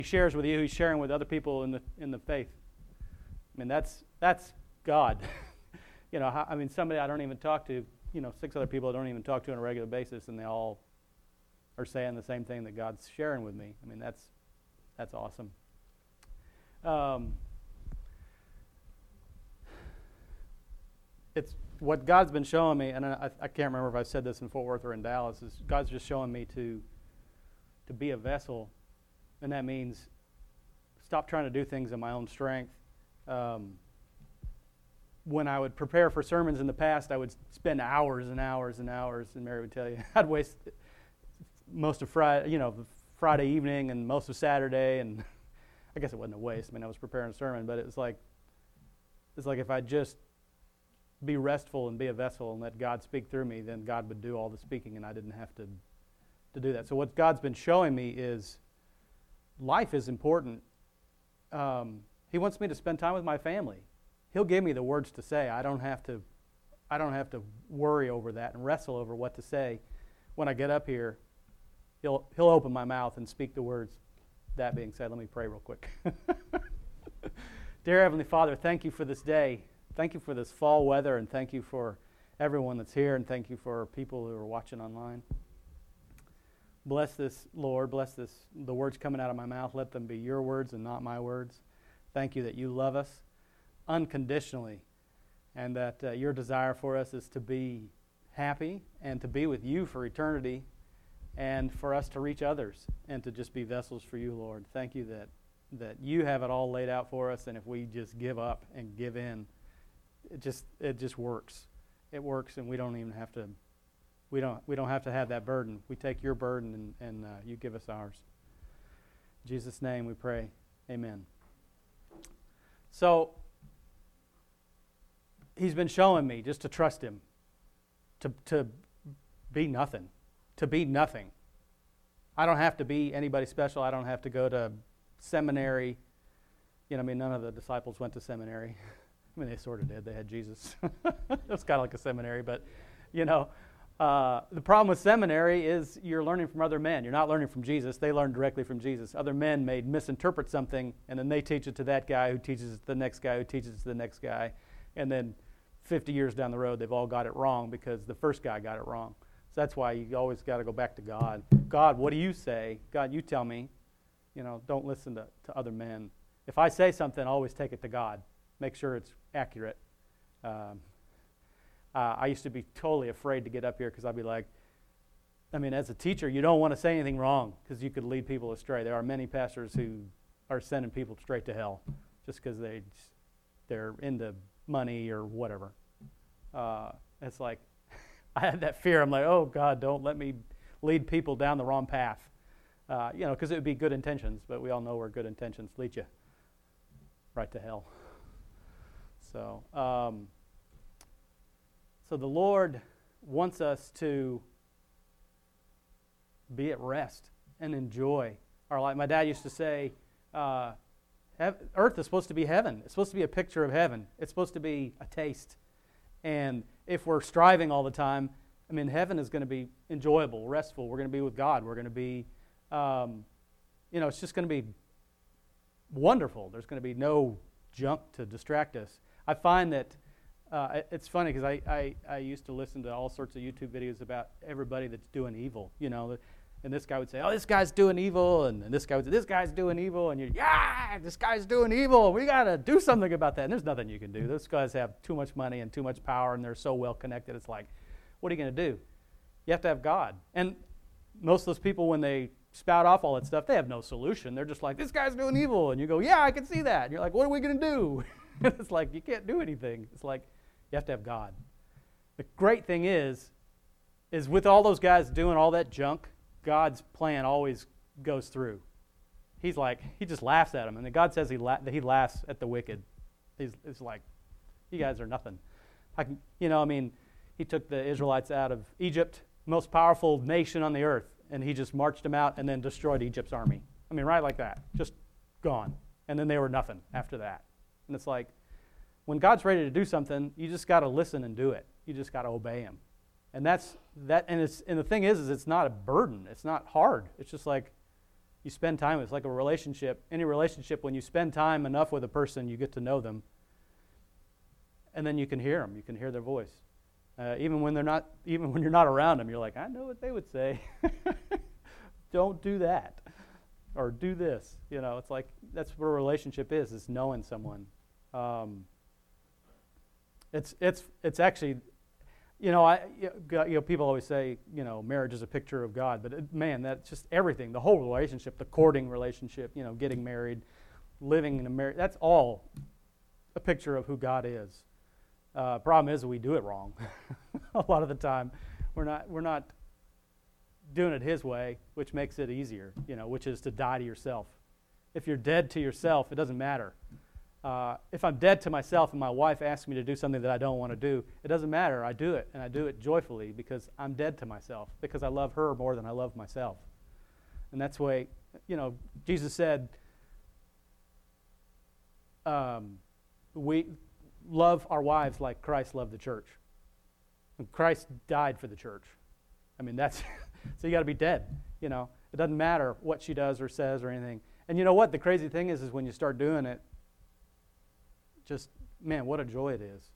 He shares with you, he's sharing with other people in the faith. I mean, that's God. Somebody I don't even talk to, 6 other people I don't even talk to on a regular basis, and they all are saying the same thing that God's sharing with me. I mean, that's awesome. It's what God's been showing me, and I can't remember if I said this in Fort Worth or in Dallas, is God's just showing me to be a vessel, and that means stop trying to do things in my own strength. When I would prepare for sermons in the past, I would spend hours and hours and hours, and Mary would tell you, I'd waste most of Friday evening and most of Saturday, and I guess it wasn't a waste. I mean, I was preparing a sermon, but it's like if I just be restful and be a vessel and let God speak through me, then God would do all the speaking, and I didn't have to do that. So what God's been showing me is life is important. He wants me to spend time with my family. He'll give me the words to say. I don't have to worry over that and wrestle over what to say. When I get up here, He'll open my mouth and speak the words. That being said, let me pray real quick. Dear Heavenly Father, thank you for this day. Thank you for this fall weather, and thank you for everyone that's here, and thank you for people who are watching online. Bless this, Lord. Bless the words coming out of my mouth. Let them be your words and not my words. Thank you that you love us unconditionally, and that your desire for us is to be happy and to be with you for eternity, and for us to reach others and to just be vessels for you, Lord. Thank you that you have it all laid out for us, and if we just give up and give in, it just works. It works, and we don't even have to. We don't have to have that burden. We take your burden and you give us ours. In Jesus' name we pray. Amen. So he's been showing me just to trust him, to be nothing, to be nothing. I don't have to be anybody special. I don't have to go to seminary. None of the disciples went to seminary. They sort of did. They had Jesus. It's kind of like a seminary, but, the problem with seminary is you're learning from other men. You're not learning from Jesus. They learned directly from Jesus. Other men may misinterpret something, and then they teach it to that guy who teaches it to the next guy who teaches it to the next guy. And then 50 years down the road, they've all got it wrong because the first guy got it wrong. So that's why you always got to go back to God. God, what do you say? God, you tell me. Don't listen to other men. If I say something, always take it to God. Make sure it's accurate. I used to be totally afraid to get up here because I'd be like, as a teacher, you don't want to say anything wrong because you could lead people astray. There are many pastors who are sending people straight to hell just because they're into money or whatever. It's like, I had that fear. I'm like, oh, God, don't let me lead people down the wrong path. Because it would be good intentions, but we all know where good intentions lead you. Right to hell. So the Lord wants us to be at rest and enjoy our life. My dad used to say, earth is supposed to be heaven. It's supposed to be a picture of heaven. It's supposed to be a taste. And if we're striving all the time, heaven is going to be enjoyable, restful. We're going to be with God. We're going to be, it's just going to be wonderful. There's going to be no junk to distract us. I find that it's funny because I used to listen to all sorts of YouTube videos about everybody that's doing evil, and this guy would say, oh, this guy's doing evil, and this guy would say, this guy's doing evil, and this guy's doing evil. We got to do something about that. And there's nothing you can do. Those guys have too much money and too much power, and they're so well connected. It's like, what are you going to do? You have to have God. And most of those people, when they spout off all that stuff, they have no solution. They're just like, this guy's doing evil. And you go, yeah, I can see that. And you're like, what are we going to do? It's like, you can't do anything. It's like, you have to have God. The great thing is with all those guys doing all that junk, God's plan always goes through. He just laughs at them. And then God says that he laughs at the wicked. It's like, you guys are nothing. He took the Israelites out of Egypt, most powerful nation on the earth, and he just marched them out and then destroyed Egypt's army. Right like that. Just gone. And then they were nothing after that. And it's like, when God's ready to do something, you just got to listen and do it. You just got to obey him. And that's that. And the thing is it's not a burden. It's not hard. It's just like, You spend time with. It's like a relationship. Any relationship, when you spend time enough with a person, you get to know them. And then you can hear them. You can hear their voice. Even when you're not around them, you're like, I know what they would say. Don't do that. Or do this. It's like that's what a relationship is knowing someone. It's actually, people always say, marriage is a picture of God, but man, that's just everything. The whole relationship, the courting relationship, getting married, living in a marriage, that's all a picture of who God is. Problem is we do it wrong. A lot of the time, we're not doing it His way, which makes it easier, which is to die to yourself. If you're dead to yourself, it doesn't matter. If I'm dead to myself and my wife asks me to do something that I don't want to do, it doesn't matter. I do it, and I do it joyfully because I'm dead to myself, because I love her more than I love myself. And that's the way, Jesus said, we love our wives like Christ loved the church. And Christ died for the church. I mean, that's, so you got to be dead, It doesn't matter what she does or says or anything. And you know what? The crazy thing is when you start doing it, just, man, what a joy it is.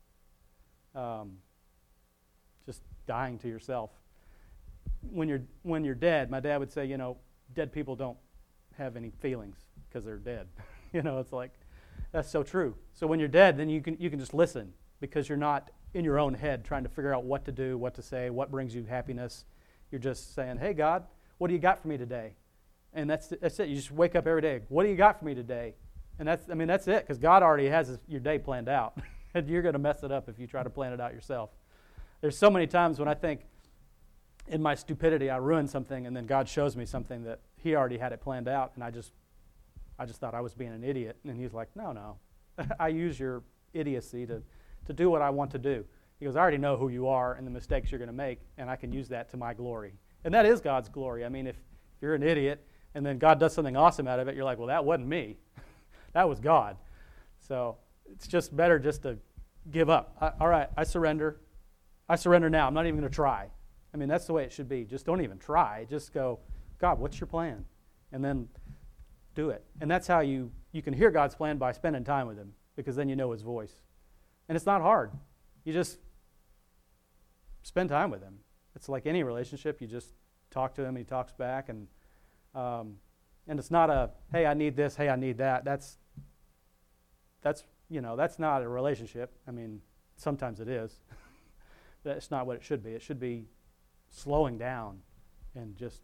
Just dying to yourself. When you're dead, my dad would say, dead people don't have any feelings because they're dead. It's like, that's so true. So when you're dead, then you can just listen because you're not in your own head trying to figure out what to do, what to say, what brings you happiness. You're just saying, hey, God, what do you got for me today? And that's it. You just wake up every day. What do you got for me today? And that's it, because God already has your day planned out. And you're going to mess it up if you try to plan it out yourself. There's so many times when I think in my stupidity I ruined something, and then God shows me something that He already had it planned out, and I just thought I was being an idiot. And He's like, no. I use your idiocy to do what I want to do. He goes, I already know who you are and the mistakes you're going to make, and I can use that to my glory. And that is God's glory. I mean, if you're an idiot and then God does something awesome out of it, you're like, well, that wasn't me. That was God. So it's just better just to give up. All right, I surrender. I surrender now. I'm not even going to try. I mean, that's the way it should be. Just don't even try. Just go, God, what's your plan? And then do it. And that's how you can hear God's plan, by spending time with Him, because then you know His voice. And it's not hard. You just spend time with Him. It's like any relationship. You just talk to Him, He talks back, and it's not a, hey, I need this, hey, I need that. That's not a relationship. I mean, sometimes it is. That's not what it should be. It should be slowing down and just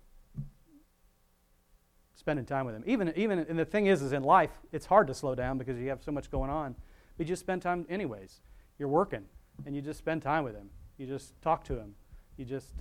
spending time with Him. Even and the thing is in life, it's hard to slow down because you have so much going on. But you just spend time anyways. You're working, and you just spend time with Him. You just talk to Him. You just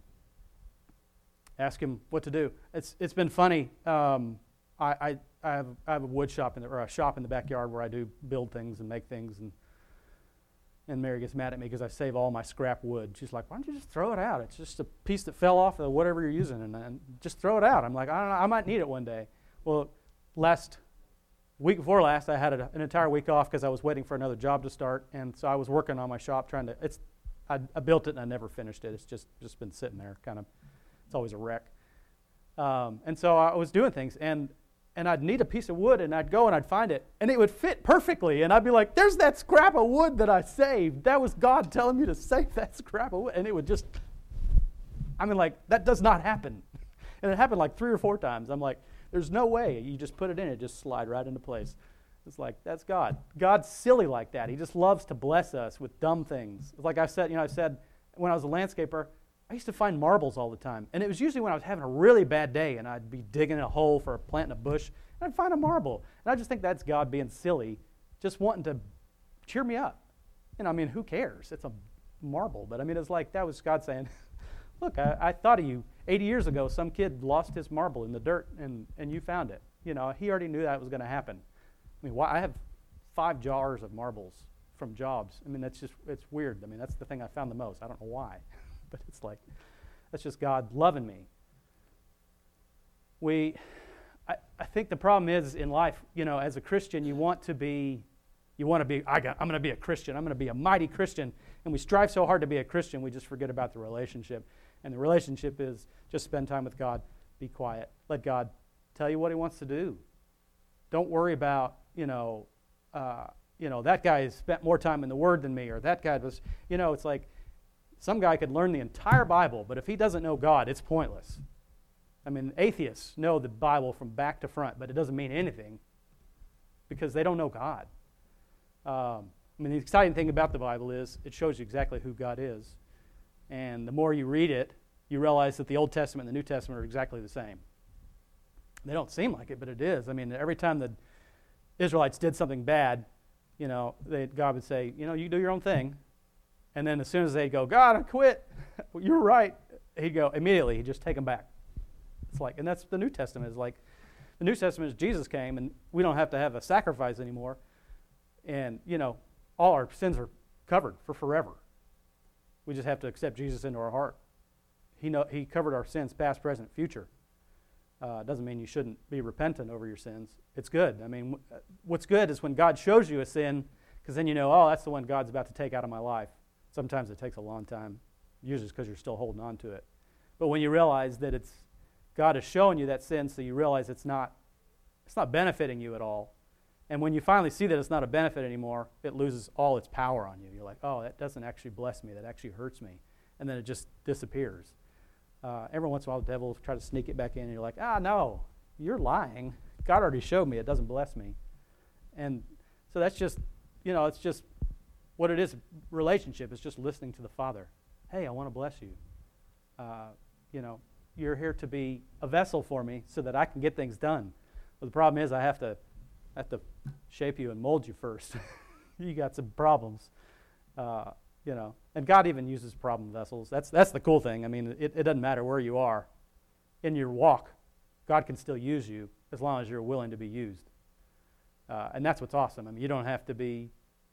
ask Him what to do. It's been funny. I have a wood shop or a shop in the backyard where I do build things and make things, and Mary gets mad at me because I save all my scrap wood. She's like, why don't you just throw it out? It's just a piece that fell off of whatever you're using, and just throw it out. I'm like, I don't know, I might need it one day. Well, week before last, I had an entire week off because I was waiting for another job to start, and so I was working on my shop I built it and I never finished it. It's just been sitting there, kind of. It's always a wreck. And so I was doing things, and I'd need a piece of wood, and I'd go and I'd find it, and it would fit perfectly, and I'd be like, there's that scrap of wood that I saved. That was God telling me to save that scrap of wood, and it would just, that does not happen. And it happened like 3 or 4 times. I'm like, there's no way. You just put it in, it just slide right into place. It's like, that's God. God's silly like that. He just loves to bless us with dumb things. It's like I said when I was a landscaper, I used to find marbles all the time. And it was usually when I was having a really bad day and I'd be digging a hole for planting a bush, and I'd find a marble. And I just think that's God being silly, just wanting to cheer me up. Who cares? It's a marble. But it's like that was God saying, look, I thought of you 80 years ago. Some kid lost his marble in the dirt, and you found it. He already knew that was going to happen. I have 5 jars of marbles from jobs. It's weird. That's the thing I found the most. I don't know why. But it's like, that's just God loving me. I think the problem is in life, as a Christian, I'm going to be a Christian. I'm going to be a mighty Christian. And we strive so hard to be a Christian, we just forget about the relationship. And the relationship is just spend time with God, be quiet, let God tell you what he wants to do. Don't worry about, that guy has spent more time in the Word than me, or that guy was, it's like some guy could learn the entire Bible, but if he doesn't know God, it's pointless. I mean, atheists know the Bible from back to front, but it doesn't mean anything because they don't know God. The exciting thing about the Bible is it shows you exactly who God is. And the more you read it, you realize that the Old Testament and the New Testament are exactly the same. They don't seem like it, but it is. I mean, every time the Israelites did something bad, God would say, you do your own thing. And then as soon as they'd go, God, I quit. You're right. He'd go, immediately, he'd just take them back. It's like, and that's the New Testament is like. The New Testament is Jesus came, and we don't have to have a sacrifice anymore. And, all our sins are covered for forever. We just have to accept Jesus into our heart. He covered our sins, past, present, future. Doesn't mean you shouldn't be repentant over your sins. It's good. I mean, what's good is when God shows you a sin, because then that's the one God's about to take out of my life. Sometimes it takes a long time, usually it's because you're still holding on to it. But when you realize that God is showing you that sin, so you realize it's not benefiting you at all. And when you finally see that it's not a benefit anymore, it loses all its power on you. You're like, oh, that doesn't actually bless me. That actually hurts me. And then it just disappears. Every once in a while, the devil will try to sneak it back in, and you're like, no, you're lying. God already showed me it doesn't bless me. And so that's just, it's just what it is. Relationship is just listening to the Father. Hey, I want to bless you. You're here to be a vessel for me so that I can get things done. But the problem is I have to shape you and mold you first. You got some problems, And God even uses problem vessels. That's the cool thing. I mean, it doesn't matter where you are in your walk. God can still use you as long as you're willing to be used. And that's what's awesome. I mean, you don't have to be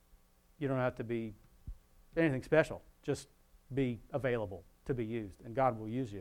anything special. Just be available to be used, and God will use you.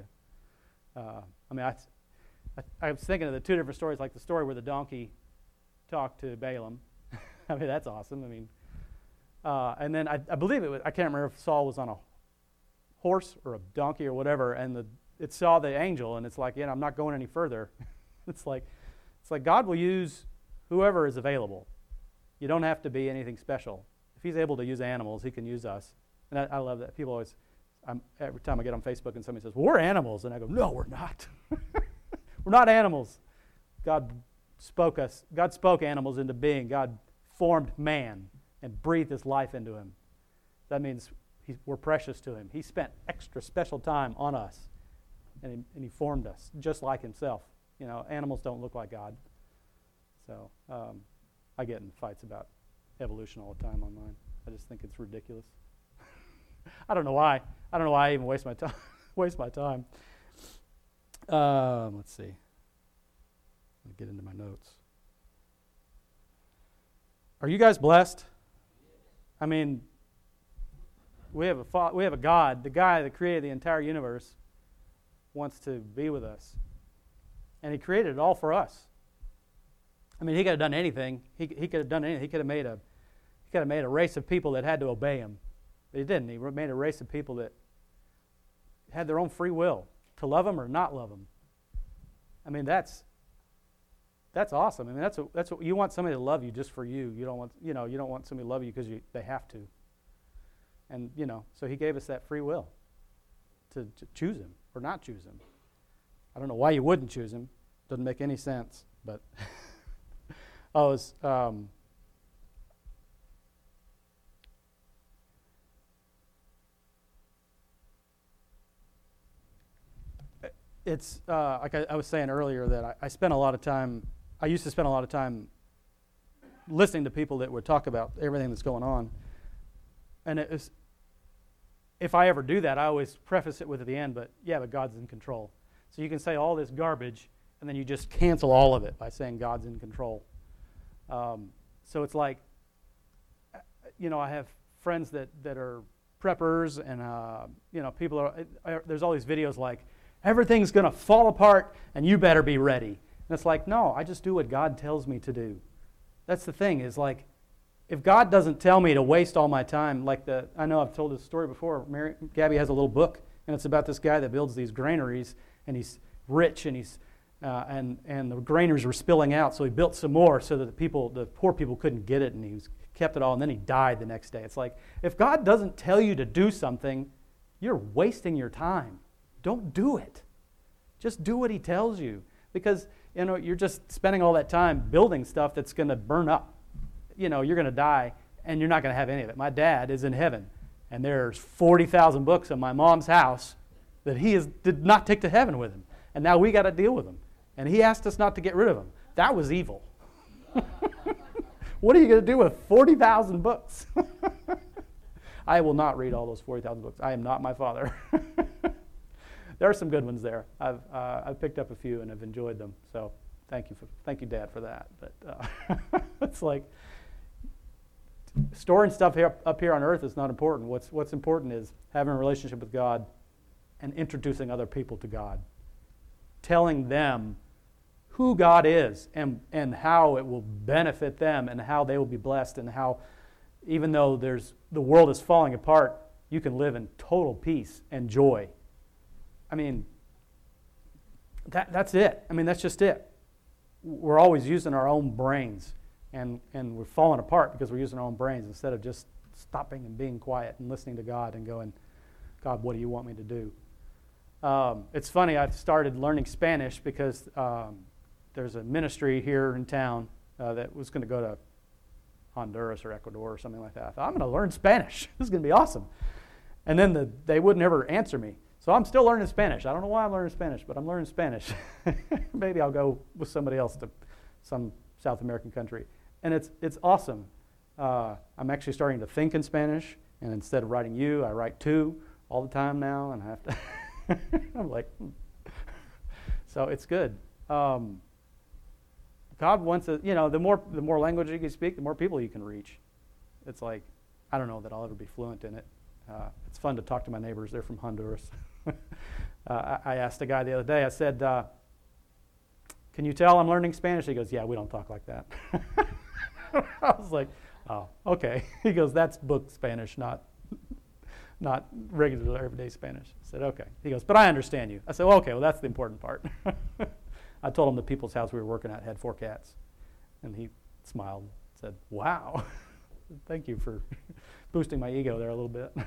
I was thinking of the two different stories, like the story where the donkey talked to Balaam. I mean, that's awesome. I mean, and then I believe it was, I can't remember if Saul was on a horse or a donkey or whatever, and it saw the angel, and it's like, I'm not going any further. It's like God will use whoever is available. You don't have to be anything special. If he's able to use animals, he can use us. And I love that. People always, every time I get on Facebook and somebody says, well, we're animals, and I go, no, we're not. We're not animals. God spoke animals into being. God formed man and breathed his life into him. That means we're precious to him. He spent extra special time on us, and he formed us just like himself. Animals don't look like God. So I get in fights about evolution all the time online. I just think it's ridiculous. I don't know why. I don't know why I even waste my time. Let's see. Let me get into my notes. Are you guys blessed? I mean, we have a God, the guy that created the entire universe, wants to be with us, and he created it all for us. I mean, he could have done anything. He could have done anything. He could have made a race of people that had to obey him, but he didn't. He made a race of people that had their own free will to love him or not love him. I mean, that's awesome. I mean, that's what you want, somebody to love you just for you. You don't want somebody to love you because they have to. And so he gave us that free will to choose him or not choose him. I don't know why you wouldn't choose him. Doesn't make any sense. But it's like I was saying earlier that I spent a lot of time. I used to spend a lot of time listening to people that would talk about everything that's going on. And if I ever do that, I always preface it with at the end, but God's in control. So you can say all this garbage, and then you just cancel all of it by saying God's in control. So it's like, I have friends that are preppers, and people there's all these videos like, everything's going to fall apart, and you better be ready. And it's like, no, I just do what God tells me to do. That's the thing, is like, if God doesn't tell me to waste all my time, I know I've told this story before. Gabby has a little book, and it's about this guy that builds these granaries, and he's rich, and he's and the granaries were spilling out, so he built some more so that the poor people couldn't get it, and he kept it all, and then he died the next day. It's like, if God doesn't tell you to do something, you're wasting your time. Don't do it. Just do what he tells you, because you're just spending all that time building stuff that's going to burn up. You're going to die, and you're not going to have any of it. My dad is in heaven, and there's 40,000 books in my mom's house that he did not take to heaven with him, and now we got to deal with them. And he asked us not to get rid of them. That was evil. What are you going to do with 40,000 books? I will not read all those 40,000 books. I am not my father. There are some good ones there. I've picked up a few and have enjoyed them. So thank you, Dad, for that. But it's like storing stuff up here on earth is not important. What's important is having a relationship with God and introducing other people to God, telling them who God is and how it will benefit them and how they will be blessed, and how even though the world is falling apart, you can live in total peace and joy. I mean, that's it. I mean, that's just it. We're always using our own brains, and we're falling apart because we're using our own brains instead of just stopping and being quiet and listening to God and going, God, what do you want me to do? It's funny, I've started learning Spanish because there's a ministry here in town that was going to go to Honduras or Ecuador or something like that. I thought, I'm going to learn Spanish. This is going to be awesome. And then they wouldn't ever answer me. So I'm still learning Spanish. I don't know why I'm learning Spanish, but I'm learning Spanish. Maybe I'll go with somebody else to some South American country. And it's awesome. I'm actually starting to think in Spanish, and instead of writing you, I write tu all the time now, and I have to I'm like, so it's good. God wants it, the more language you can speak, the more people you can reach. It's like, I don't know that I'll ever be fluent in it. It's fun to talk to my neighbors. They're from Honduras. I asked a guy the other day, I said, can you tell I'm learning Spanish? He goes, yeah, we don't talk like that. I was like, oh, okay. He goes, that's book Spanish, not regular everyday Spanish. I said, okay. He goes, but I understand you. I said, well, okay, well, that's the important part. I told him the people's house we were working at had 4 cats. And he smiled and said, wow. Thank you for boosting my ego there a little bit.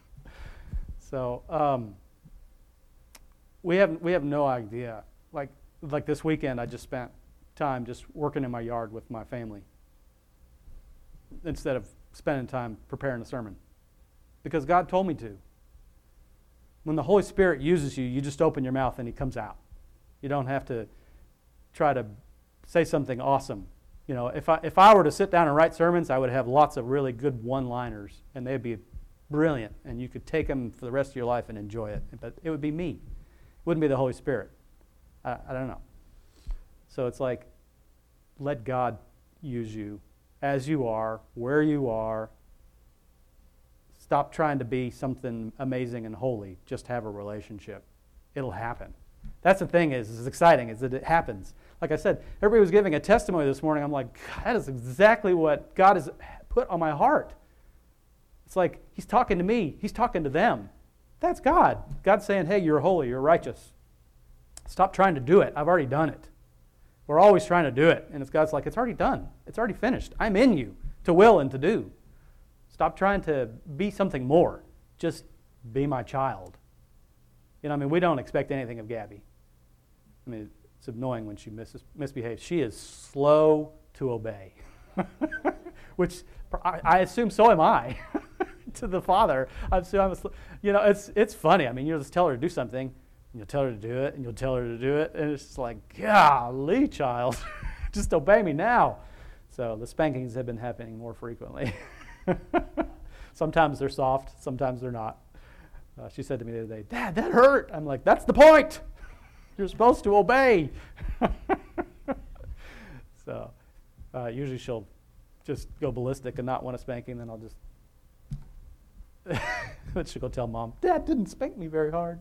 So we have no idea. Like this weekend, I just spent time just working in my yard with my family instead of spending time preparing a sermon, because God told me to. When the Holy Spirit uses you, you just open your mouth and He comes out. You don't have to try to say something awesome. If I were to sit down and write sermons, I would have lots of really good one-liners, and they'd be brilliant, and you could take them for the rest of your life and enjoy it. But it would be me. It wouldn't be the Holy Spirit. I don't know. So it's like, let God use you as you are, where you are. Stop trying to be something amazing and holy. Just have a relationship. It'll happen. That's the thing is exciting, is that it happens. Like I said, everybody was giving a testimony this morning. I'm like, that is exactly what God has put on my heart. It's like He's talking to me. He's talking to them. That's God. God's saying, hey, you're holy, you're righteous. Stop trying to do it. I've already done it. We're always trying to do it. And God's like, it's already done. It's already finished. I'm in you to will and to do. Stop trying to be something more. Just be my child. We don't expect anything of Gabby. It's annoying when she misbehaves. She is slow to obey, which I assume so am I to the Father. It's funny. You'll just tell her to do something, and you'll tell her to do it, and you'll tell her to do it, and it's just like, golly, child, just obey me now. So the spankings have been happening more frequently. Sometimes they're soft, sometimes they're not. She said to me the other day, Dad, that hurt. I'm like, that's the point. You're supposed to obey. So usually she'll just go ballistic and not want a spanking, then I'll just but she'll go tell Mom, Dad didn't spank me very hard.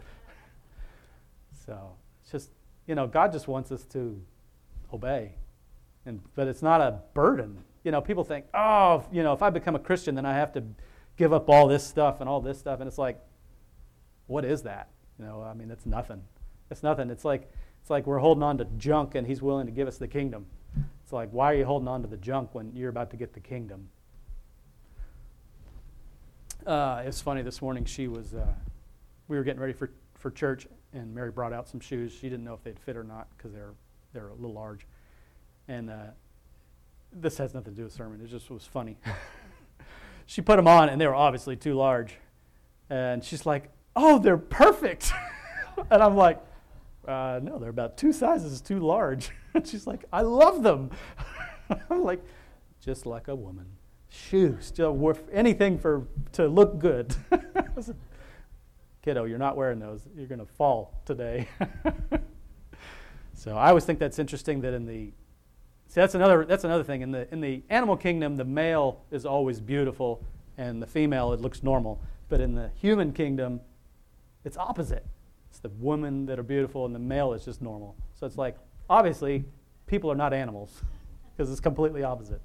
So it's just, God just wants us to obey. But it's not a burden. People think, if I become a Christian, then I have to give up all this stuff and all this stuff. And it's like, what is that? It's nothing. It's nothing. It's like It's like we're holding on to junk and he's willing to give us the kingdom. It's like, why are you holding on to the junk when you're about to get the kingdom? It's funny, this morning we were getting ready for church, and Mary brought out some shoes. She didn't know if they'd fit or not because they're a little large. And this has nothing to do with sermon. It just was funny. She put them on, and they were obviously too large. And she's like, oh, they're perfect. And I'm like, no, they're about 2 sizes too large. And she's like, I love them. I'm like, just like a woman. Shoes, anything to look good. Kiddo, you're not wearing those. You're going to fall today. So I always think that's interesting that that's another thing. In the animal kingdom, the male is always beautiful, and the female, it looks normal. But in the human kingdom, it's opposite. It's the women that are beautiful, and the male is just normal. So it's like, obviously, people are not animals, because it's completely opposite.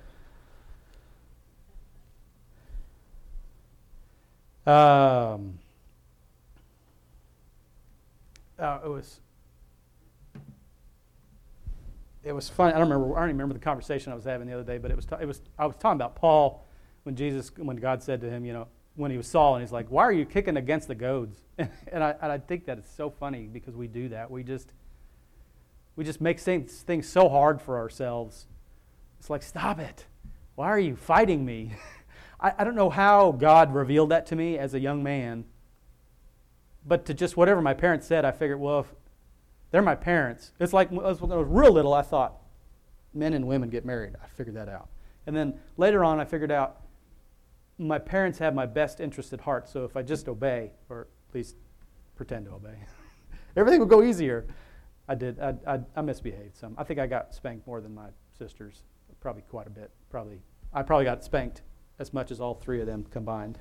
It was fun. I don't even remember the conversation I was having the other day, but I was talking about Paul when God said to him, when he was Saul, and he's like, "Why are you kicking against the goads?" And I think that it's so funny because we do that. We just make things so hard for ourselves. It's like, stop it. Why are you fighting me? I don't know how God revealed that to me as a young man, but to just whatever my parents said, I figured, well, if they're my parents. It's like when I was real little, I thought men and women get married. I figured that out. And then later on, I figured out my parents have my best interest at heart, so if I just obey, or at least pretend to obey, everything would go easier. I did. I misbehaved some. I think I got spanked more than my sisters, probably quite a bit. I probably got spanked as much as all 3 of them combined.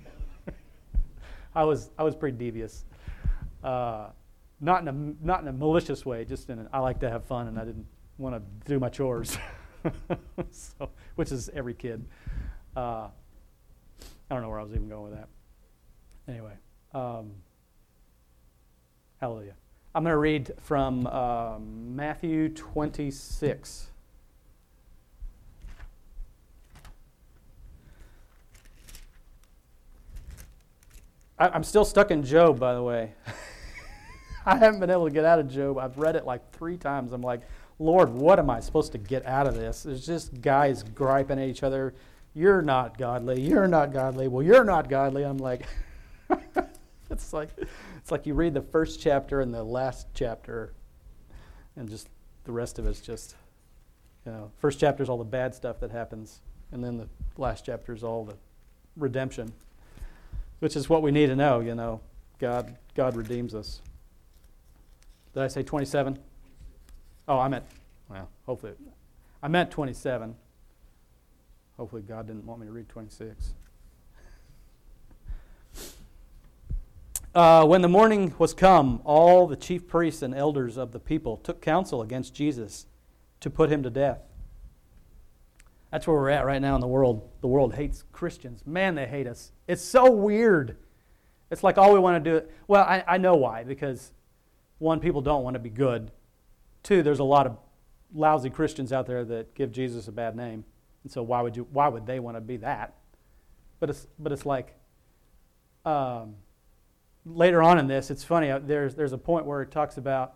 I was pretty devious, not in a malicious way. Just I like to have fun, and I didn't want to do my chores, which is every kid. I don't know where I was even going with that. Anyway, hallelujah. I'm going to read from Matthew 26. I'm still stuck in Job, by the way. I haven't been able to get out of Job. I've read it like 3 times. I'm like, Lord, what am I supposed to get out of this? There's just guys griping at each other. You're not godly. You're not godly. Well, you're not godly. I'm like, it's like you read the first chapter and the last chapter, and just the rest of it's just, first chapter is all the bad stuff that happens, and then the last chapter is all the redemption. Which is what we need to know, God redeems us. Did I say 27? Oh, hopefully. I meant 27. Hopefully God didn't want me to read 26. When the morning was come, all the chief priests and elders of the people took counsel against Jesus to put him to death. That's where we're at right now in the world. The world hates Christians. Man, they hate us. It's so weird. It's like all we want to do. Well, I know why. Because 1, people don't want to be good. 2, there's a lot of lousy Christians out there that give Jesus a bad name. And so why would they want to be that? But it's like later on in this, it's funny. There's a point where it talks about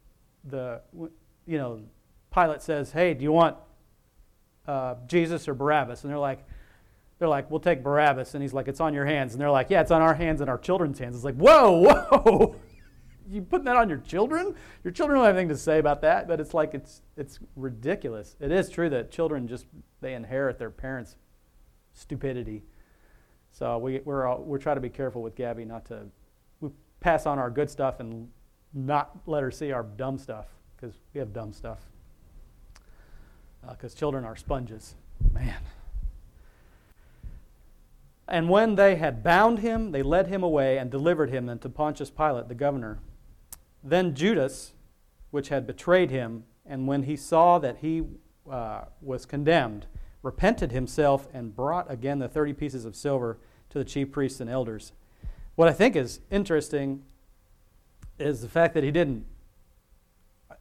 Pilate says, "Hey, do you want Jesus or Barabbas?" And they're like, we'll take Barabbas. And he's like, it's on your hands. And they're like, yeah, it's on our hands and our children's hands. It's like, whoa, you putting that on your children? Your children don't have anything to say about that. But it's like, it's ridiculous. It is true that children they inherit their parents' stupidity. So we're trying to be careful with Gabby we pass on our good stuff and not let her see our dumb stuff, because we have dumb stuff. Because children are sponges. Man. And when they had bound him, they led him away and delivered him unto Pontius Pilate, the governor. Then Judas, which had betrayed him, and when he saw that he was condemned, repented himself and brought again the 30 pieces of silver to the chief priests and elders. What I think is interesting is the fact that he didn't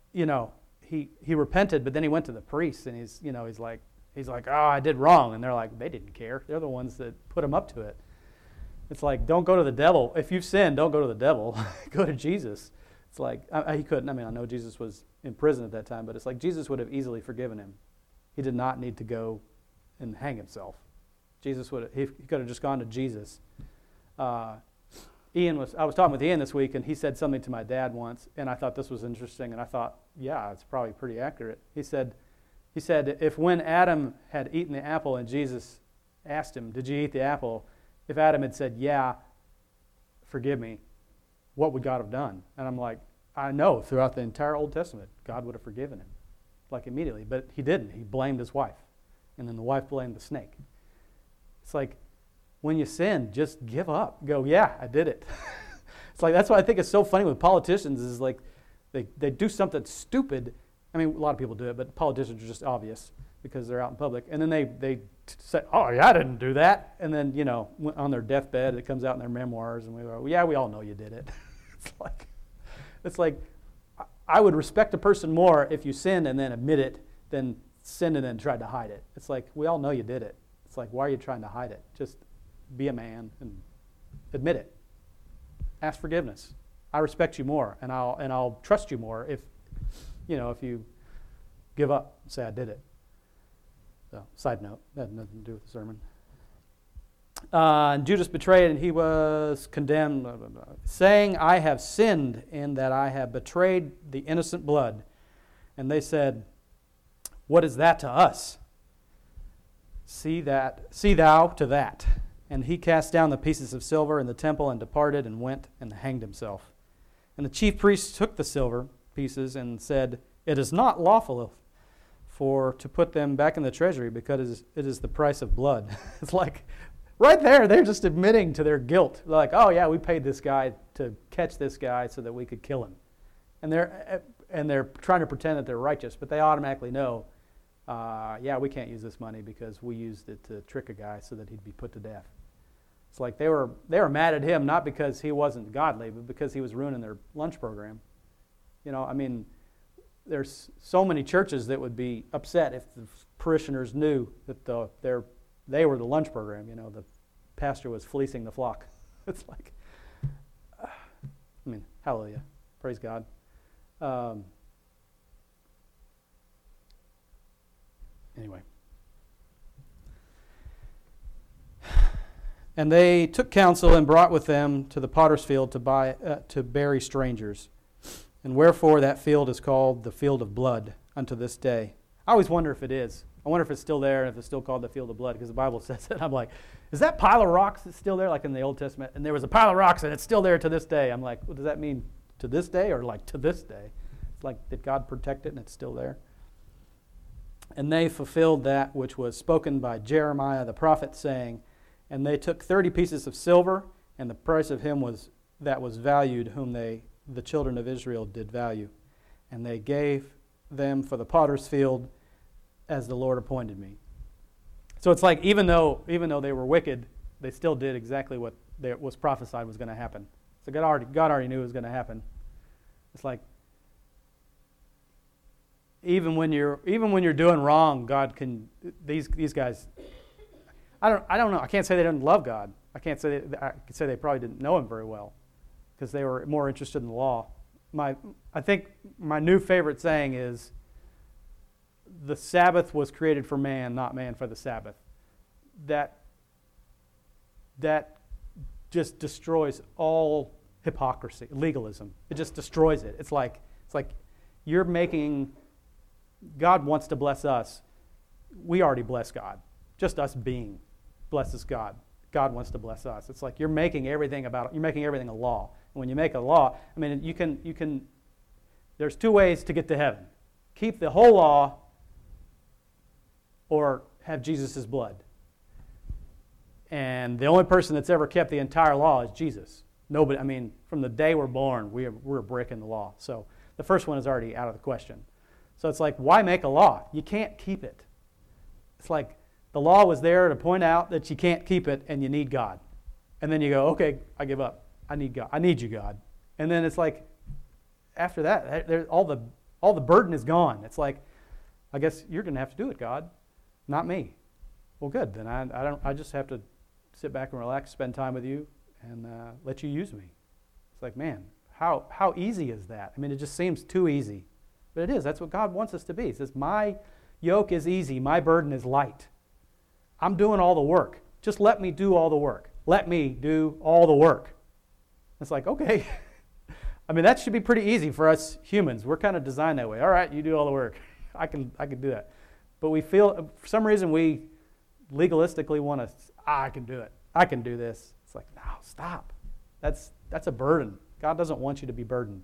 he repented, but then he went to the priest, and he's like, oh, I did wrong. And they're like, they didn't care. They're the ones that put him up to it. It's like, don't go to the devil. If you've sinned, don't go to the devil. Go to Jesus. It's like, he couldn't. I mean, I know Jesus was in prison at that time, but it's like Jesus would have easily forgiven him. He did not need to go and hang himself. He could have just gone to Jesus. I was talking with Ian this week, and he said something to my dad once, and I thought this was interesting, and I thought, yeah, it's probably pretty accurate. He said, if when Adam had eaten the apple and Jesus asked him, did you eat the apple? If Adam had said, yeah, forgive me, what would God have done? And I'm like, I know throughout the entire Old Testament, God would have forgiven him, like immediately. But he didn't. He blamed his wife. And then the wife blamed the snake. It's like, when you sin, just give up. Go, yeah, I did it. It's like, that's why I think it's so funny with politicians is like, they do something stupid. I mean, a lot of people do it, but politicians are just obvious because they're out in public. And then they say, oh, yeah, I didn't do that. And then, on their deathbed, it comes out in their memoirs, and we go, yeah, we all know you did it. It's like, I would respect a person more if you sinned and then admit it than sinned and then tried to hide it. It's like, we all know you did it. It's like, why are you trying to hide it? Just be a man and admit it. Ask forgiveness. I respect you more, and I'll trust you more if you give up and say I did it. So, side note, that had nothing to do with the sermon. And Judas betrayed, and he was condemned, blah, blah, blah, saying, I have sinned in that I have betrayed the innocent blood. And they said, what is that to us? See thou to that. And he cast down the pieces of silver in the temple and departed and went and hanged himself. And the chief priests took the silver pieces and said, it is not lawful for to put them back in the treasury because it is the price of blood. It's like, right there, they're just admitting to their guilt. They're like, oh yeah, we paid this guy to catch this guy so that we could kill him. And they're trying to pretend that they're righteous, but they automatically know, yeah, we can't use this money because we used it to trick a guy so that he'd be put to death. It's like they were mad at him not because he wasn't godly, but because he was ruining their lunch program. There's so many churches that would be upset if the parishioners knew that they were the lunch program. The pastor was fleecing the flock. It's like, hallelujah, praise God. Anyway. And they took counsel and brought with them to the potter's field to bury strangers. And wherefore that field is called the field of blood unto this day. I always wonder if it is. I wonder if it's still there and if it's still called the field of blood because the Bible says it. I'm like, is that pile of rocks that's still there like in the Old Testament? And there was a pile of rocks and it's still there to this day. I'm like, well, does that mean to this day or like to this day? It's like, did God protect it and it's still there? And they fulfilled that which was spoken by Jeremiah the prophet, saying, and they took 30 pieces of silver, and the price of him was valued, whom the children of Israel did value. And they gave them for the potter's field as the Lord appointed me. So it's like, even though they were wicked, they still did exactly what was prophesied was going to happen. So God already knew it was going to happen. It's like, even when you're doing wrong, God can. These guys. I don't know. I can't say they didn't love God. I can say they probably didn't know Him very well, because they were more interested in the law. I think my new favorite saying is, the Sabbath was created for man, not man for the Sabbath. That just destroys all hypocrisy, legalism. It just destroys it. It's like you're making. God wants to bless us. We already bless God. Just us being blesses God. God wants to bless us. It's like you're making everything a law. And when you make a law, you can. There's two ways to get to heaven: keep the whole law, or have Jesus' blood. And the only person that's ever kept the entire law is Jesus. Nobody. From the day we're born, we're breaking the law. So the first one is already out of the question. So it's like, why make a law? You can't keep it. It's like the law was there to point out that you can't keep it and you need God. And then you go, okay, I give up. I need God. I need you, God. And then it's like, after that, all the All the burden is gone. It's like, I guess you're going to have to do it, God, not me. Well, good. Then I just have to sit back and relax, spend time with you, and let you use me. It's like, man, how easy is that? I mean, it just seems too easy. But it is. That's what God wants us to be. He says, my yoke is easy. My burden is light. I'm doing all the work. Just let me do all the work. Let me do all the work. It's like, okay. I mean, that should be pretty easy for us humans. We're kind of designed that way. All right, you do all the work. I can do that. But we feel, for some reason, we legalistically want to, I can do it. I can do this. It's like, no, stop. That's a burden. God doesn't want you to be burdened.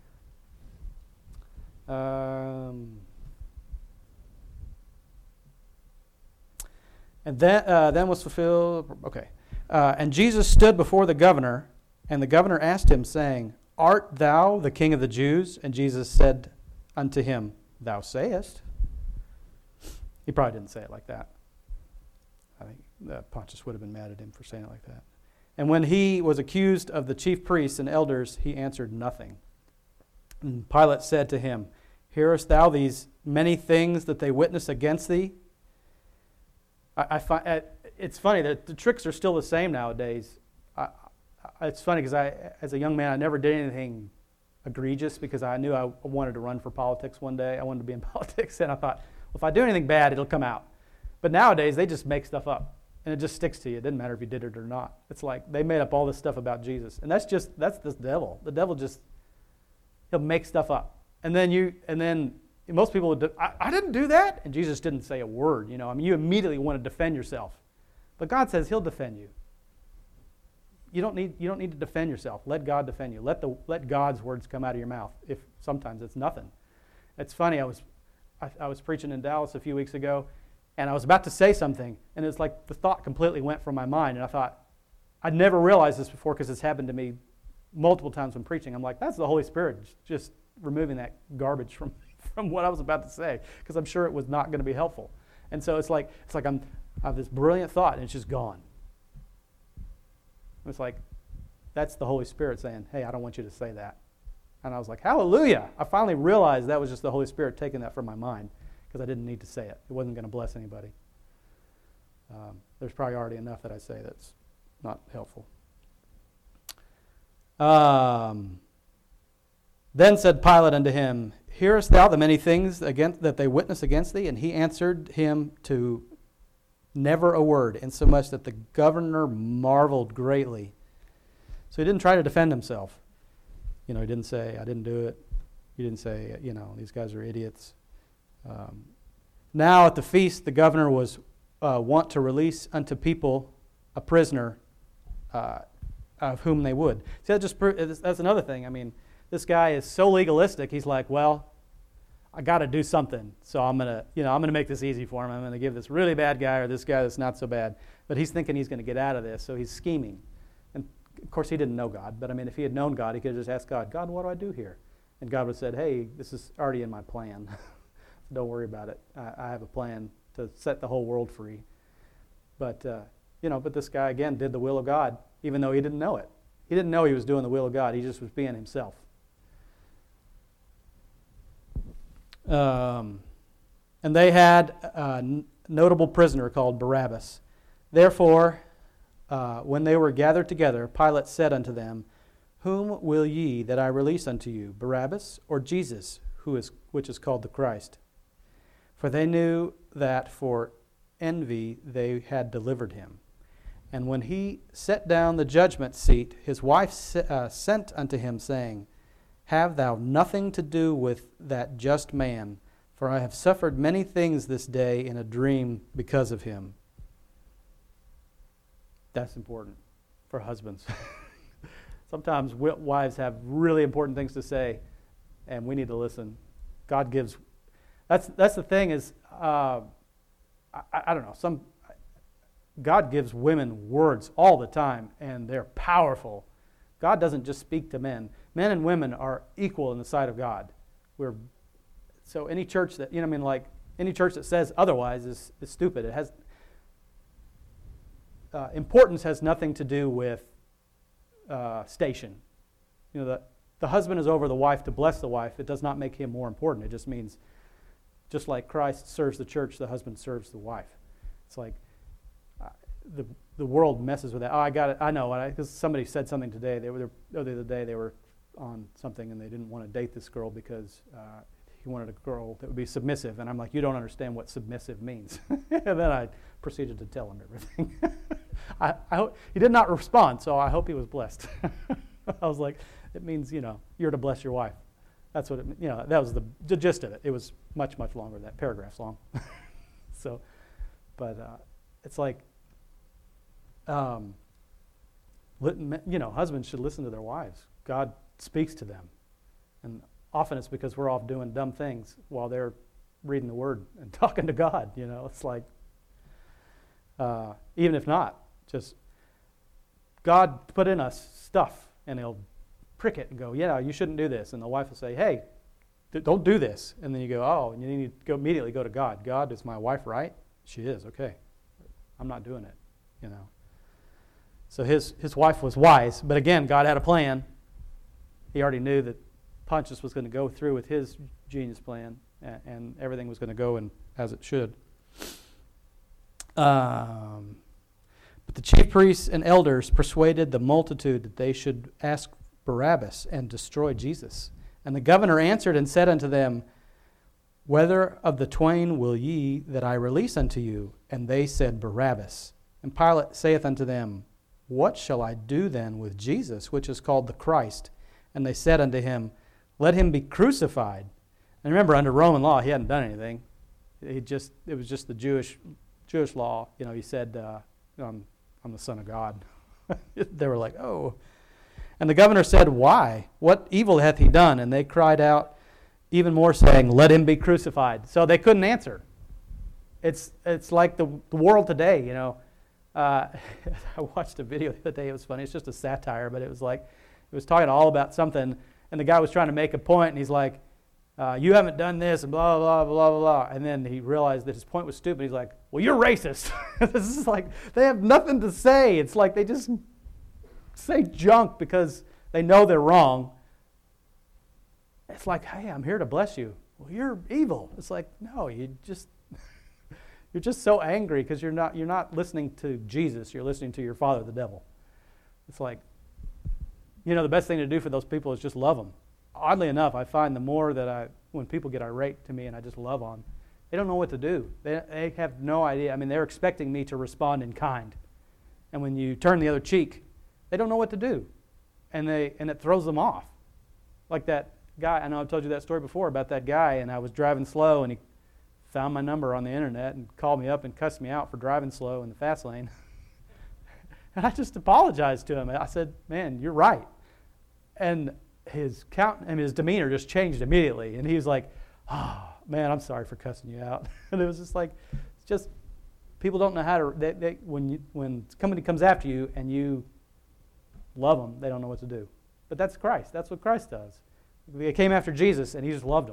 And then was fulfilled, okay. And Jesus stood before the governor, and the governor asked him, saying, Art thou the king of the Jews? And Jesus said unto him, Thou sayest. He probably didn't say it like that. I think Pontius would have been mad at him for saying it like that. And when he was accused of the chief priests and elders, he answered nothing. And Pilate said to him, Hearest thou these many things that they witness against thee? I find it's funny that the tricks are still the same nowadays. It's funny because as a young man, I never did anything egregious because I knew I wanted to run for politics one day. I wanted to be in politics, and I thought, well, if I do anything bad, it'll come out. But nowadays, they just make stuff up, and it just sticks to you. It doesn't matter if you did it or not. It's like they made up all this stuff about Jesus, and that's the devil. The devil he'll make stuff up, and then most people would, I didn't do that, and Jesus didn't say a word. I mean, you immediately want to defend yourself, but God says He'll defend you. You don't need to defend yourself. Let God defend you. Let God's words come out of your mouth. If sometimes it's nothing. It's funny. I was preaching in Dallas a few weeks ago, and I was about to say something, and it's like the thought completely went from my mind, and I thought, I'd never realized this before because it's happened to me multiple times when preaching. I'm like, that's the Holy Spirit just removing that garbage from what I was about to say, because I'm sure it was not going to be helpful. And so it's like I have this brilliant thought, and it's just gone. It's like, that's the Holy Spirit saying, hey, I don't want you to say that. And I was like, hallelujah. I finally realized that was just the Holy Spirit taking that from my mind because I didn't need to say it. It wasn't going to bless anybody. There's probably already enough that I say that's not helpful. Then said Pilate unto him, Hearest thou the many things that they witness against thee? And he answered him to never a word, insomuch that the governor marveled greatly. So he didn't try to defend himself. He didn't say, I didn't do it. He didn't say, these guys are idiots. Now at the feast, the governor was wont to release unto people a prisoner of whom they would. See, that's another thing. I mean, this guy is so legalistic. He's like, well, I got to do something, so I'm gonna make this easy for him. I'm gonna give this really bad guy or this guy that's not so bad. But he's thinking he's gonna get out of this, so he's scheming. And of course, he didn't know God. But I mean, if he had known God, he could have just asked God, God, what do I do here? And God would have said, hey, this is already in my plan. Don't worry about it. I have a plan to set the whole world free. But but this guy again did the will of God, even though he didn't know it. He didn't know he was doing the will of God. He just was being himself. And they had a notable prisoner called Barabbas. Therefore, when they were gathered together, Pilate said unto them, Whom will ye that I release unto you, Barabbas or Jesus, which is called the Christ? For they knew that for envy they had delivered him. And when he set down the judgment seat, his wife sent unto him, saying, Have thou nothing to do with that just man, for I have suffered many things this day in a dream because of him. That's important for husbands. Sometimes wives have really important things to say, and we need to listen. God gives. That's the thing is, I don't know. God gives women words all the time, and they're powerful. God doesn't just speak to men. Men and women are equal in the sight of God. So any church that, any church that says otherwise is stupid. It has importance has nothing to do with station. the husband is over the wife to bless the wife, it does not make him more important. It just means, just like Christ serves the church, the husband serves the wife. It's like the world messes with that. Oh, I got it. I know. Because somebody said something today. The other day they were on something and they didn't want to date this girl because he wanted a girl that would be submissive. And I'm like, you don't understand what submissive means. And then I proceeded to tell him everything. I hope, he did not respond, so I hope he was blessed. I was like, it means, you're to bless your wife. That's what it, that was the gist of it. It was much, much longer, that paragraph's long. So, but it's like, husbands should listen to their wives. God speaks to them. And often it's because we're off doing dumb things while they're reading the Word and talking to God. It's like, even if not, just God put in us stuff, and He'll prick it and go, you shouldn't do this. And the wife will say, hey, don't do this. And then you go, oh, and you need to immediately go to God. God, is my wife right? She is, okay. I'm not doing it, So his wife was wise, but again, God had a plan. He already knew that Pontius was going to go through with his genius plan, and everything was going to go as it should. But the chief priests and elders persuaded the multitude that they should ask Barabbas and destroy Jesus. And the governor answered and said unto them, whether of the twain will ye that I release unto you? And they said, Barabbas. And Pilate saith unto them, what shall I do then with Jesus, which is called the Christ? And they said unto him, let him be crucified. And remember, under Roman law, he hadn't done anything. It was just the Jewish law. He said, I'm the Son of God. They were like, oh. And the governor said, why? What evil hath he done? And they cried out even more, saying, let him be crucified. So they couldn't answer. It's like the world today, I watched a video the other day. It was funny. It's just a satire, but it was talking all about something, and the guy was trying to make a point, and he's like, you haven't done this, and blah, blah, blah, blah, blah. And then he realized that his point was stupid. He's like, well, you're racist. This is like, they have nothing to say. It's like they just say junk because they know they're wrong. It's like, hey, I'm here to bless you. Well, you're evil. It's like, no, you're just so angry because you're not listening to Jesus. You're listening to your father, the devil. It's like, the best thing to do for those people is just love them. Oddly enough, I find the more that when people get irate to me and I just love on, they don't know what to do. They have no idea. I mean, they're expecting me to respond in kind. And when you turn the other cheek, they don't know what to do. And it throws them off. Like that guy, I know I've told you that story before about that guy, and I was driving slow, and he found my number on the internet and called me up and cussed me out for driving slow in the fast lane. And I just apologized to him. I said, man, you're right. And his demeanor just changed immediately. And he was like, oh, man, I'm sorry for cussing you out. And it was just like, people don't know how to, when somebody comes after you and you love them, they don't know what to do. But that's Christ. That's what Christ does. They came after Jesus, and he just loved them.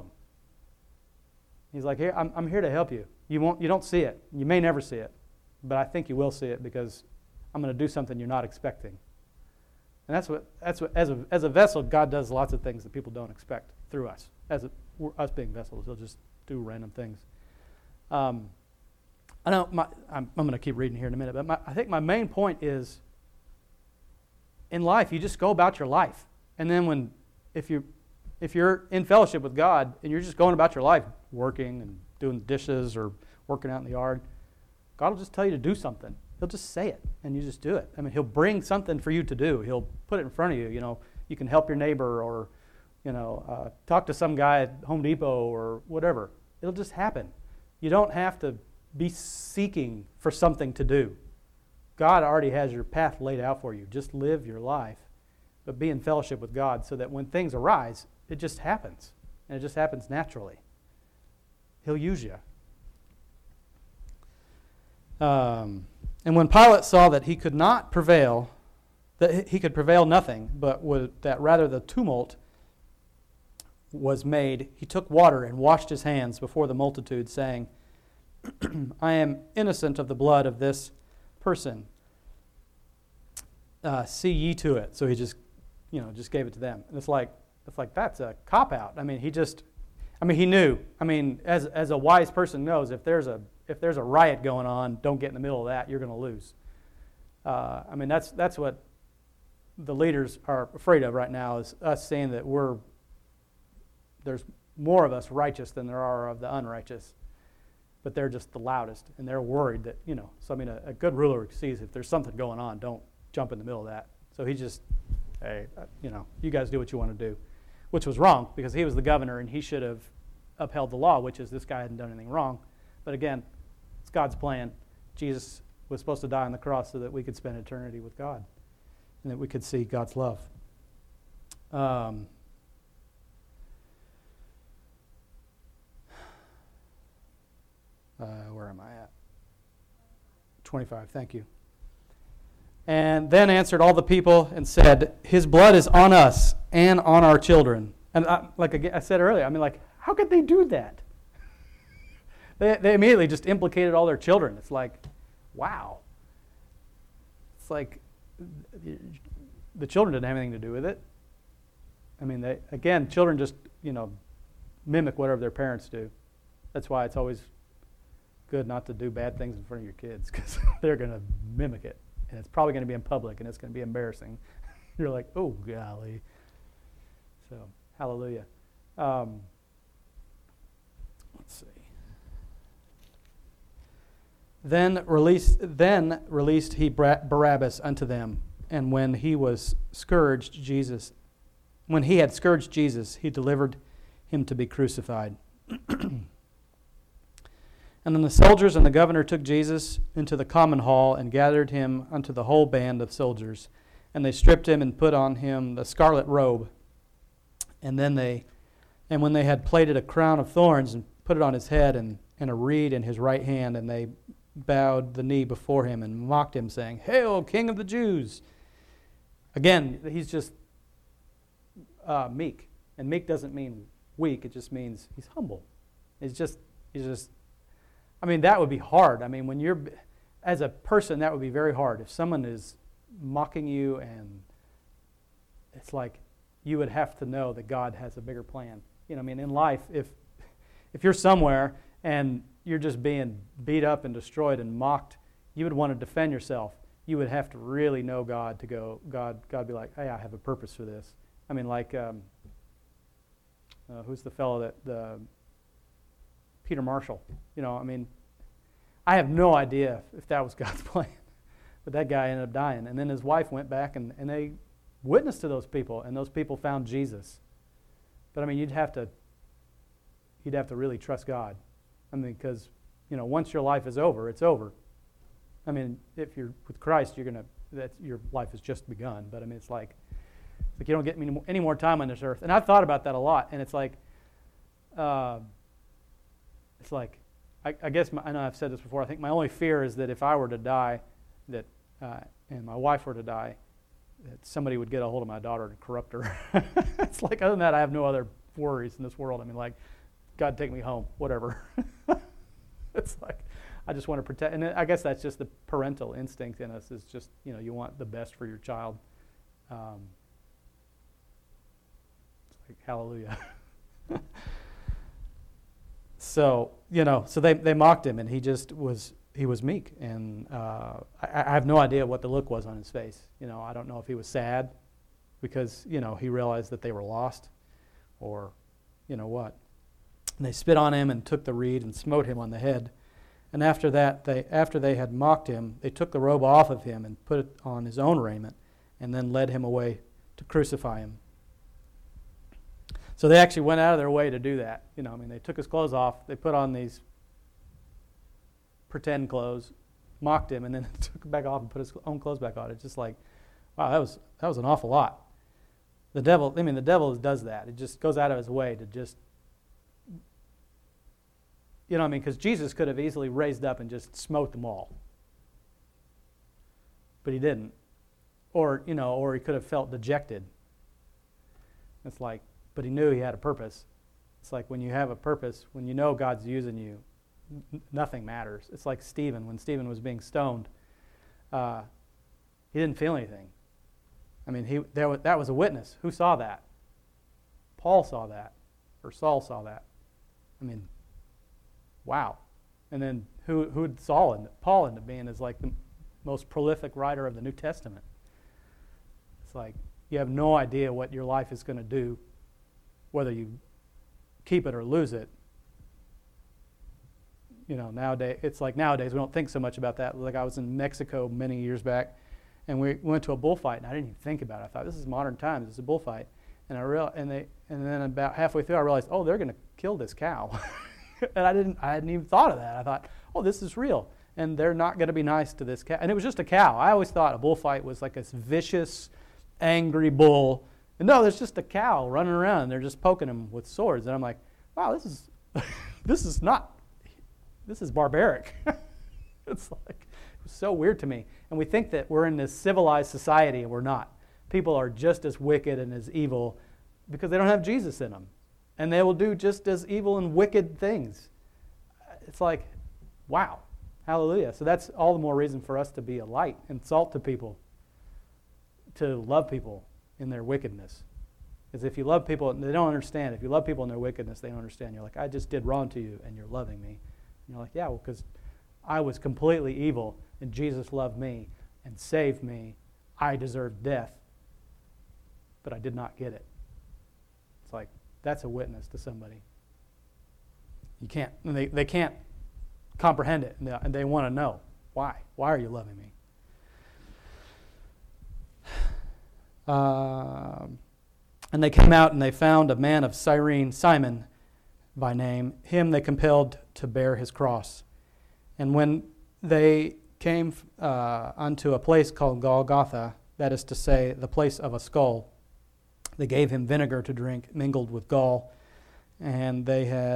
He's like, here, I'm here to help you. You don't see it. You may never see it, but I think you will see it because I'm going to do something you're not expecting. And that's what as a vessel, God does lots of things that people don't expect through us. Us being vessels, He'll just do random things. I know I'm going to keep reading here in a minute, but I think my main point is, in life, you just go about your life, and then if you're in fellowship with God and you're just going about your life, working and doing dishes or working out in the yard, God will just tell you to do something. He'll just say it, and you just do it. I mean, He'll bring something for you to do. He'll put it in front of you. You can help your neighbor, or talk to some guy at Home Depot or whatever. It'll just happen. You don't have to be seeking for something to do. God already has your path laid out for you. Just live your life, but be in fellowship with God so that when things arise, it just happens, and it just happens naturally. He'll use you. And when Pilate saw that he could not prevail, that he could prevail nothing, but that rather the tumult was made, he took water and washed his hands before the multitude, saying, I am innocent of the blood of this person. See ye to it. So he just gave it to them. And it's like, It's like, that's a cop-out. I mean, he knew. I mean, as a wise person knows, if there's a riot going on, don't get in the middle of that. You're going to lose. I mean, that's what the leaders are afraid of right now, is us saying that there's more of us righteous than there are of the unrighteous. But they're just the loudest, and they're worried that, so I mean, a good ruler sees if there's something going on, don't jump in the middle of that. So he just, hey, you guys do what you want to do, which was wrong, because he was the governor, and he should have upheld the law, which is this guy hadn't done anything wrong. But again, it's God's plan. Jesus was supposed to die on the cross so that we could spend eternity with God, and that we could see God's love. Where am I at? 25, thank you. And then answered all the people and said, his blood is on us and on our children. And like I said earlier, I mean, like, how could they do that? They immediately just implicated all their children. It's like, wow. It's like the children didn't have anything to do with it. I mean, children just, mimic whatever their parents do. That's why it's always good not to do bad things in front of your kids, because they're going to mimic it. And it's probably going to be in public, and it's going to be embarrassing. You're like, oh, golly. So, hallelujah. Let's see. Then released he Barabbas unto them, and when he had scourged Jesus, he delivered him to be crucified. And then the soldiers and the governor took Jesus into the common hall and gathered him unto the whole band of soldiers. And they stripped him and put on him the scarlet robe. And when they had plaited a crown of thorns and put it on his head and a reed in his right hand, and they bowed the knee before him and mocked him, saying, Hail, King of the Jews! Again, he's just meek. And meek doesn't mean weak. It just means he's humble. He's just I mean, that would be hard. I mean, when you're, as a person, that would be very hard. If someone is mocking you, and it's like you would have to know that God has a bigger plan. I mean, in life, if you're somewhere and you're just being beat up and destroyed and mocked, you would want to defend yourself. You would have to really know God to go, God be like, hey, I have a purpose for this. I mean, like, who's the fellow that, Peter Marshall. I mean, I have no idea if that was God's plan, but that guy ended up dying. And then his wife went back and they witnessed to those people, and those people found Jesus. But I mean, you'd have to really trust God. I mean, because once your life is over, it's over. I mean, if you're with Christ, your life has just begun. But I mean, it's like you don't get any more time on this earth. And I've thought about that a lot, and it's like. I guess, I know I've said this before, I think my only fear is that if I were to die, and my wife were to die, that somebody would get a hold of my daughter and corrupt her. It's like, other than that, I have no other worries in this world. I mean, like, God, take me home, whatever. It's like, I just want to protect, and I guess that's just the parental instinct in us, is just, you want the best for your child. It's like, hallelujah. So, so they mocked him, and he was meek. And I have no idea what the look was on his face. I don't know if he was sad because, he realized that they were lost, or, what. And they spit on him and took the reed and smote him on the head. And after they had mocked him, they took the robe off of him and put it on his own raiment, and then led him away to crucify him. So they actually went out of their way to do that. They took his clothes off, they put on these pretend clothes, mocked him, and then took them back off and put his own clothes back on. It's just like, wow, that was an awful lot. The devil does that. It just goes out of his way to just, because Jesus could have easily raised up and just smote them all. But he didn't. Or he could have felt dejected. It's like, but he knew he had a purpose. It's like when you have a purpose, when you know God's using you, nothing matters. It's like Stephen. When Stephen was being stoned, he didn't feel anything. I mean, that was a witness. Who saw that? Paul saw that, or Saul saw that. I mean, wow. And then who did Paul end up being as like the most prolific writer of the New Testament? It's like you have no idea what your life is going to do, whether you keep it or lose it. Nowadays we don't think so much about that. Like I was in Mexico many years back, and we went to a bullfight, and I didn't even think about it. I thought, this is modern times. It's a bullfight, and then about halfway through, I realized, oh, they're going to kill this cow, and I hadn't even thought of that. I thought, oh, this is real, and they're not going to be nice to this cow. And it was just a cow. I always thought a bullfight was like this vicious, angry bull. And no, there's just a cow running around, and they're just poking him with swords. And I'm like, wow, this is this is barbaric. It's like, it was so weird to me. And we think that we're in this civilized society, and we're not. People are just as wicked and as evil because they don't have Jesus in them. And they will do just as evil and wicked things. It's like, wow, hallelujah. So that's all the more reason for us to be a light and salt to people, to love people in their wickedness. Because if you love people, they don't understand. If you love people in their wickedness, they don't understand. You're like, I just did wrong to you, and you're loving me. And you're like, yeah, well, because I was completely evil, and Jesus loved me and saved me. I deserved death, but I did not get it. It's like, that's a witness to somebody. You can't, they can't comprehend it, and they want to know, why? Why are you loving me? And they came out, and they found a man of Cyrene, Simon by name. Him they compelled to bear his cross. And when they came unto a place called Golgotha, that is to say, the place of a skull, they gave him vinegar to drink, mingled with gall, and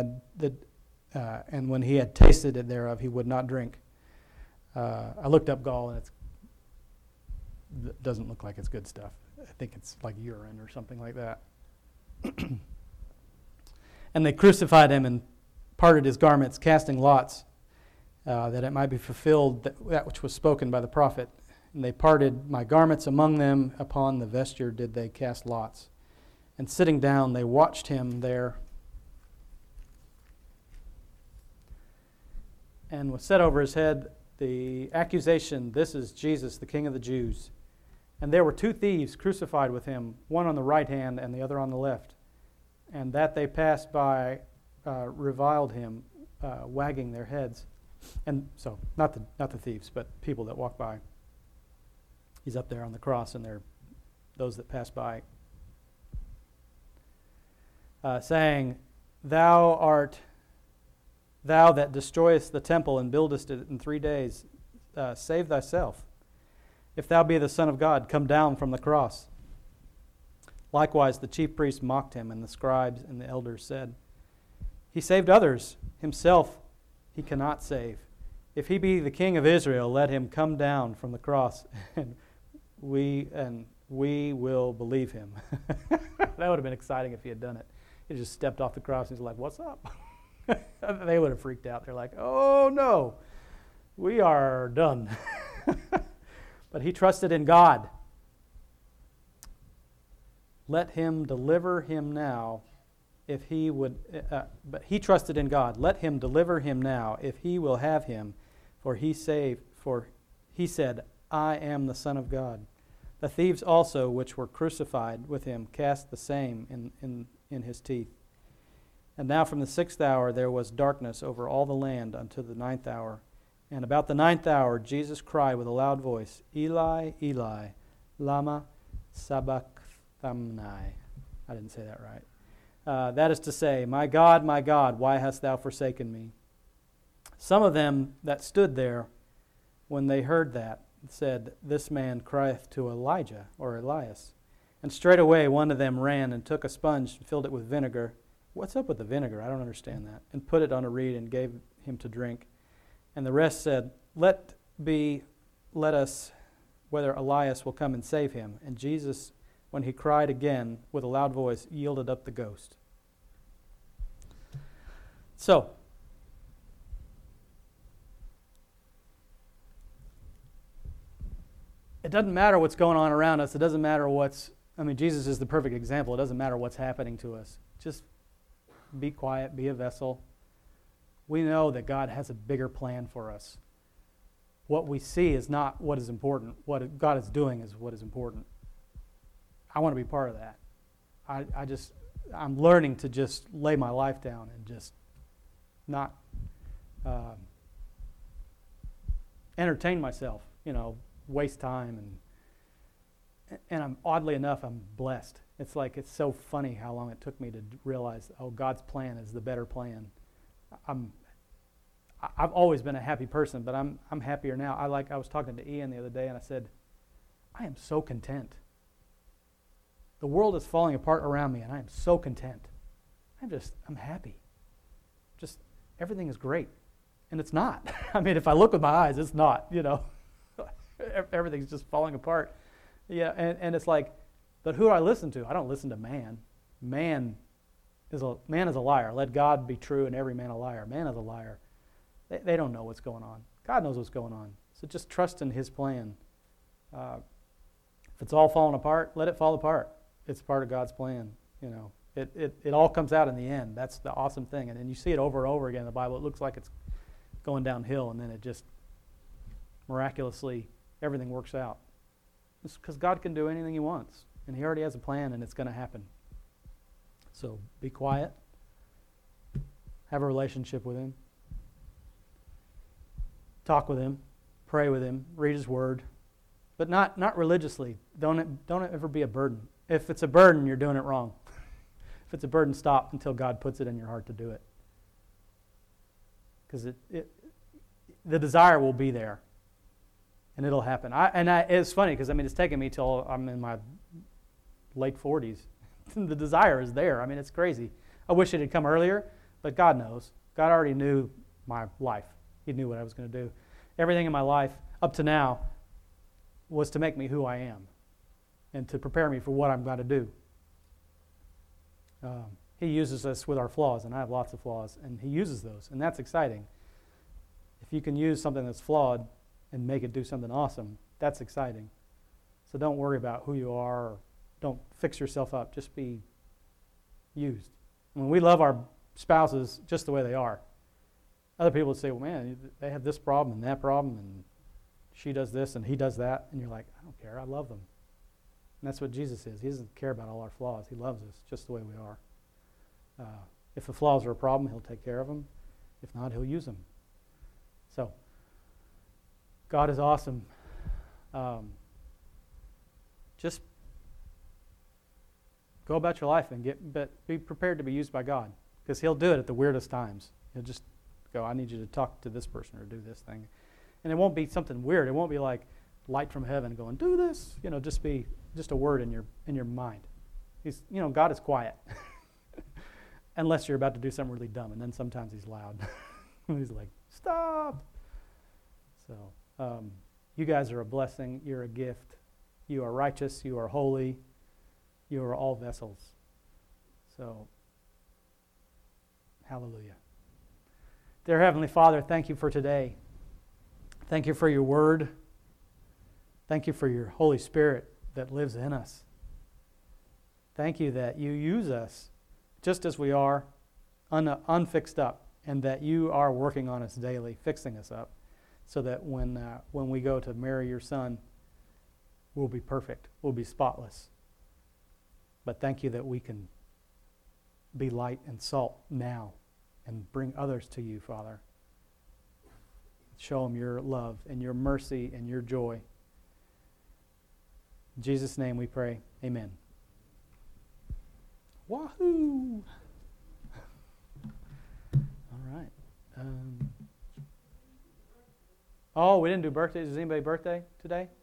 and when he had tasted it thereof, he would not drink. I looked up gall, and it doesn't look like it's good stuff. I think it's like urine or something like that. And they crucified him and parted his garments, casting lots, that it might be fulfilled that which was spoken by the prophet. And they parted my garments among them, upon the vesture did they cast lots. And sitting down, they watched him there. And was set over his head the accusation, this is Jesus, the King of the Jews. And there were two thieves crucified with him, one on the right hand and the other on the left. And that they passed by reviled him, wagging their heads. And so, not the thieves, but people that walk by. He's up there on the cross, and they're those that pass by. Saying, Thou that destroyest the temple and buildest it in 3 days, save thyself. If thou be the Son of God, come down from the cross. Likewise the chief priests mocked him, and the scribes and the elders said, He saved others, himself he cannot save. If he be the King of Israel, let him come down from the cross, and we will believe him. That would have been exciting if he had done it. He just stepped off the cross and he's like, what's up? They would have freaked out. They're like, oh no, we are done. But he trusted in God. Let him deliver him now if he would. But he trusted in God. Let him deliver him now if he will have him. For he said, I am the Son of God. The thieves also, which were crucified with him, cast the same in his teeth. And now from the 6th hour there was darkness over all the land unto the 9th hour. And about the 9th hour Jesus cried with a loud voice, Eli, Eli, lama sabachthani. I didn't say that right. That is to say, my God, why hast thou forsaken me? Some of them that stood there, when they heard that, said, This man crieth to Elijah or Elias. And straightway one of them ran and took a sponge and filled it with vinegar. What's up with the vinegar? I don't understand that. And put it on a reed and gave him to drink. And the rest said, Let us, whether Elias will come and save him. And Jesus, when he cried again with a loud voice, yielded up the ghost. So, it doesn't matter what's going on around us. It doesn't matter what's I mean, Jesus is the perfect example. It doesn't matter what's happening to us. Just be quiet, be a vessel. We know that God has a bigger plan for us. What we see is not what is important. What God is doing is what is important. I want to be part of that. I'm learning to just lay my life down and just not entertain myself, waste time. And I'm oddly enough, I'm blessed. It's like, it's so funny how long it took me to realize, God's plan is the better plan. I've always been a happy person, but I'm happier now. I was talking to Ian the other day, and I said, I am so content. The world is falling apart around me, and I am so content. I'm happy. Just everything is great. And it's not. I mean, if I look with my eyes, it's not, Everything's just falling apart. Yeah, and it's like, but who do I listen to? I don't listen to man. Man is a liar. Let God be true and every man a liar. Man is a liar. They don't know what's going on. God knows what's going on. So just trust in His plan. If it's all falling apart, let it fall apart. It's part of God's plan. It all comes out in the end. That's the awesome thing. And then you see it over and over again in the Bible. It looks like it's going downhill, and then it just miraculously, everything works out. It's because God can do anything He wants, and He already has a plan, and it's going to happen. So be quiet. Have a relationship with Him. Talk with Him. Pray with Him. Read His Word. But not religiously. Don't ever be a burden. If it's a burden, you're doing it wrong. If it's a burden, stop until God puts it in your heart to do it. Because the desire will be there, and it'll happen. It's funny because it's taken me till I'm in my late 40s. The desire is there. It's crazy. I wish it had come earlier, but God knows. God already knew my life. He knew what I was going to do. Everything in my life up to now was to make me who I am and to prepare me for what I'm going to do. He uses us with our flaws, and I have lots of flaws, and He uses those, and that's exciting. If you can use something that's flawed and make it do something awesome, that's exciting. So don't worry about who you are, or don't fix yourself up. Just be used. When we love our spouses just the way they are, other people would say, well, man, they have this problem and that problem, and she does this and he does that, and you're like, I don't care, I love them. And that's what Jesus is. He doesn't care about all our flaws. He loves us just the way we are. If the flaws are a problem, He'll take care of them. If not, He'll use them. So, God is awesome. Just go about your life and be prepared to be used by God, because He'll do it at the weirdest times. He'll just go, I need you to talk to this person or do this thing. And it won't be something weird. It won't be like light from heaven going, do this. Just be just a word in your mind. God is quiet. Unless you're about to do something really dumb, and then sometimes He's loud. He's like, stop. So, you guys are a blessing. You're a gift. You are righteous. You are holy. You are all vessels. So, hallelujah. Dear Heavenly Father, thank You for today. Thank You for Your Word. Thank You for Your Holy Spirit that lives in us. Thank You that You use us just as we are, unfixed up, and that You are working on us daily, fixing us up, so that when we go to marry Your Son, we'll be perfect, we'll be spotless. But thank You that we can be light and salt now and bring others to You, Father. Show them Your love and Your mercy and Your joy. In Jesus' name we pray, amen. Wahoo! All right. We didn't do birthdays. Is anybody birthday today?